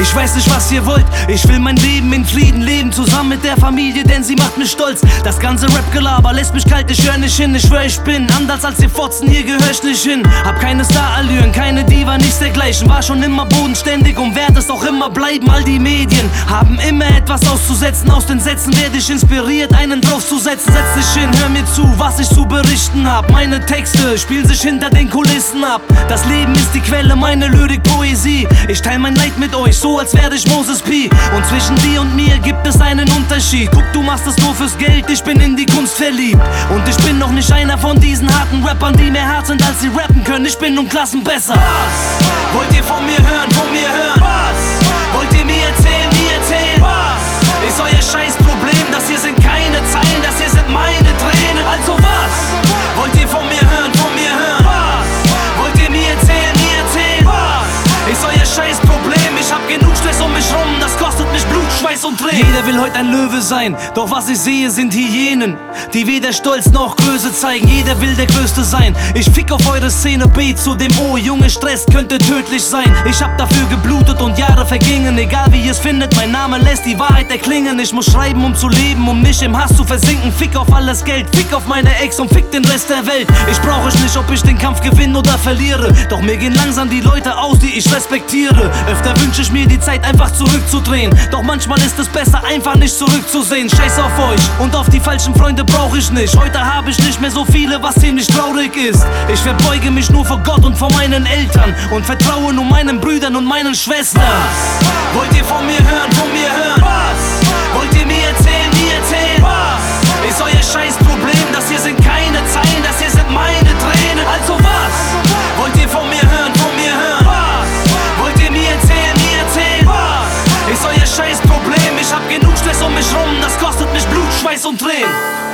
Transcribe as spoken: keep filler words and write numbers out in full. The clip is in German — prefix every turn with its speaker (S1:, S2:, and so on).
S1: Ich weiß nicht, was ihr wollt, ich will mein Leben in Frieden leben, zusammen mit der Familie, denn sie macht mich stolz. Das ganze Rap-Gelaber lässt mich kalt, ich hör nicht hin, ich schwör, ich bin anders als ihr Fotzen, hier gehör ich nicht hin. Hab keine Starallüren, keine Diva, nichts dergleichen, war schon immer bodenständig und werd es auch immer bleiben. All die Medien haben immer etwas auszusetzen, aus den Sätzen werd ich inspiriert, einen draufzusetzen. Setz dich hin, hör mir zu, was ich zu berichten hab. Meine Texte spielen sich hinter den Kulissen ab. Das Leben ist die Quelle, meine Lyrik, Poesie. Ich teil mein Leid mit euch, so als wär ich Moses P. Und zwischen dir und mir gibt es einen Unterschied. Guck, du machst es nur fürs Geld, ich bin in die Kunst verliebt. Und ich bin noch nicht einer von diesen harten Rappern, die mehr hart sind, als sie rappen können. Ich bin um Klassen besser. Was wollt ihr von mir hören, von mir hören? Was wollt ihr mir erzählen, mir erzählen? Was ist euer scheiß Problem? Das hier sind keine Zeilen, das hier sind meine Tränen. Also was wollt ihr von mir hören, von mir hören? Was wollt ihr mir erzählen, mir erzählen? Was ist euer scheiß Problem? Ich hab genug Stress um mich rum, das kostet mich Blut, Schweiß und Tränen. Jeder will heute ein Löwe sein, doch was ich sehe sind Hyänen, die weder Stolz noch Größe zeigen. Jeder will der Größte sein. Ich fick auf eure Szene, B zu dem O. Junge, Stress könnte tödlich sein. Ich hab dafür geblutet und Jahre vergingen. Egal wie ihr's findet, mein Name lässt die Wahrheit erklingen. Ich muss schreiben, um zu leben, um nicht im Hass zu versinken. Fick auf alles Geld, fick auf meine Ex und fick den Rest der Welt. Ich brauch euch nicht, ob ich den Kampf gewinne oder verliere. Doch mir gehen langsam die Leute aus, die ich respektiere. Öfter wünsch ich mir die Zeit einfach zurückzudrehen. Doch manchmal ist es besser, einfach nicht zurückzusehen. Scheiß auf euch und auf die falschen Freunde brauch ich nicht. Heute hab ich nicht mehr so viele, was ziemlich traurig ist. Ich verbeuge mich nur vor Gott und vor meinen Eltern und vertraue nur meinen Brüdern und meinen Schwestern. Was wollt ihr von mir hören, von mir hören? Was wollt ihr mir erzählen, mir erzählen? Was ist euer scheiß Problem? Das hier sind keine Zeilen, das hier sind meine Tränen. Also was wollt ihr von mir hören, von mir hören? Was wollt ihr mir erzählen, mir erzählen? Was ist euer scheiß Problem? Ich hab genug Stress um mich rum, das kostet mich Blut, Schweiß und Tränen.